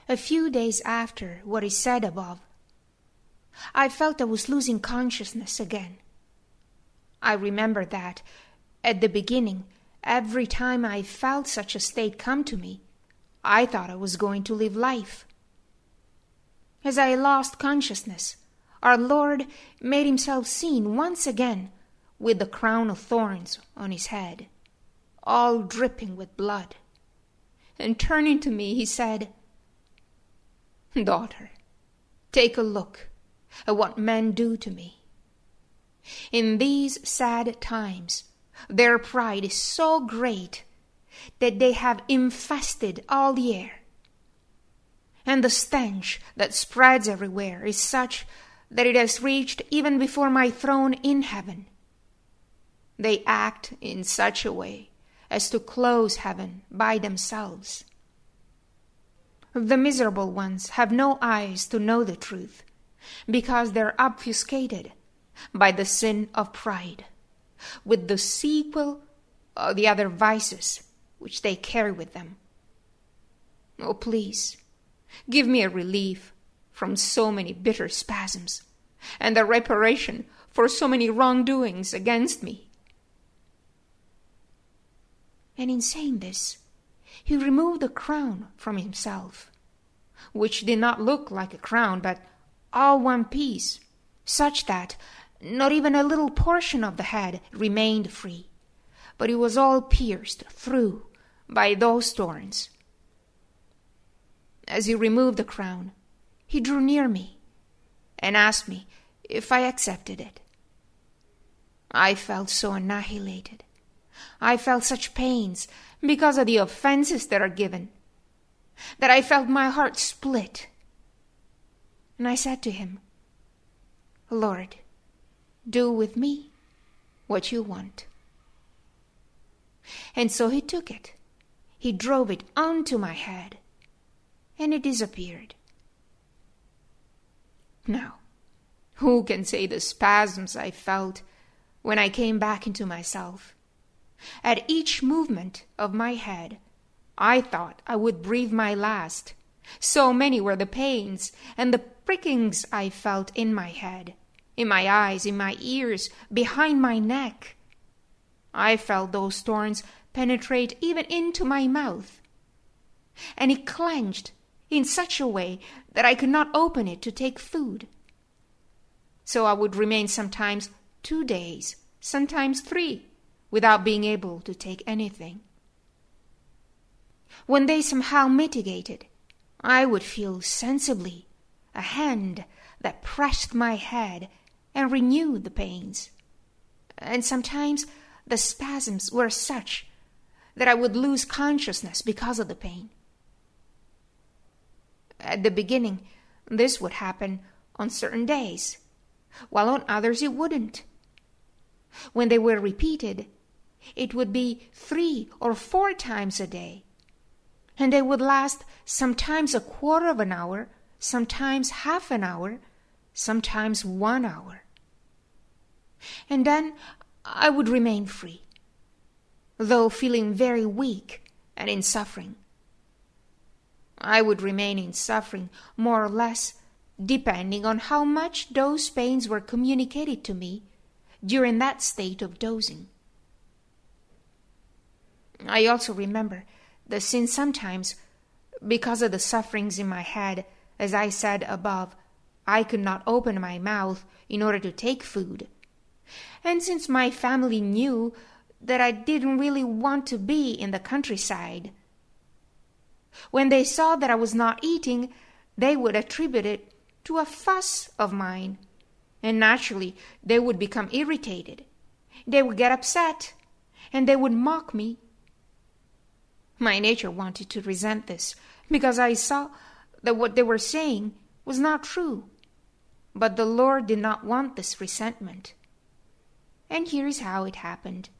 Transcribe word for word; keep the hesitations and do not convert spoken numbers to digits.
a few days after what is said above, I felt I was losing consciousness again. I remember that, at the beginning, every time I felt such a state come to me, I thought I was going to live life. As I lost consciousness, our Lord made himself seen once again with the crown of thorns on his head, all dripping with blood. And turning to me, he said, "Daughter, take a look at what men do to me. In these sad times, their pride is so great that they have infested all the air. And the stench that spreads everywhere is such that it has reached even before my throne in heaven. They act in such a way as to close heaven by themselves. The miserable ones have no eyes to know the truth, because they're obfuscated by the sin of pride, with the sequel of the other vices which they carry with them. Oh, please, give me a relief from so many bitter spasms, and a reparation for so many wrongdoings against me." And in saying this, he removed the crown from himself, which did not look like a crown, but all one piece, such that not even a little portion of the head remained free, but it was all pierced through by those thorns. As he removed the crown, he drew near me and asked me if I accepted it. I felt so annihilated. I felt such pains because of the offenses that are given, that I felt my heart split. And I said to him, "Lord, do with me what you want." And so he took it. He drove it onto my head, and it disappeared. Now, who can say the spasms I felt when I came back into myself? At each movement of my head, I thought I would breathe my last. So many were the pains and the prickings I felt in my head, in my eyes, in my ears, behind my neck. I felt those thorns penetrate even into my mouth, and it clenched in such a way that I could not open it to take food. So I would remain sometimes two days, sometimes three, without being able to take anything. When they somehow mitigated, I would feel sensibly a hand that pressed my head and renewed the pains. And sometimes the spasms were such that I would lose consciousness because of the pain. At the beginning, this would happen on certain days, while on others it wouldn't. When they were repeated, it would be three or four times a day, and they would last sometimes a quarter of an hour, sometimes half an hour, sometimes one hour. And then I would remain free, though feeling very weak and in suffering. I would remain in suffering more or less, depending on how much those pains were communicated to me during that state of dozing. I also remember that since sometimes, because of the sufferings in my head, as I said above, I could not open my mouth in order to take food, and since my family knew that I didn't really want to be in the countryside, when they saw that I was not eating, they would attribute it to a fuss of mine, and naturally they would become irritated. They would get upset, and they would mock me. My nature wanted to resent this, because I saw that what they were saying was not true. But the Lord did not want this resentment. And here is how it happened.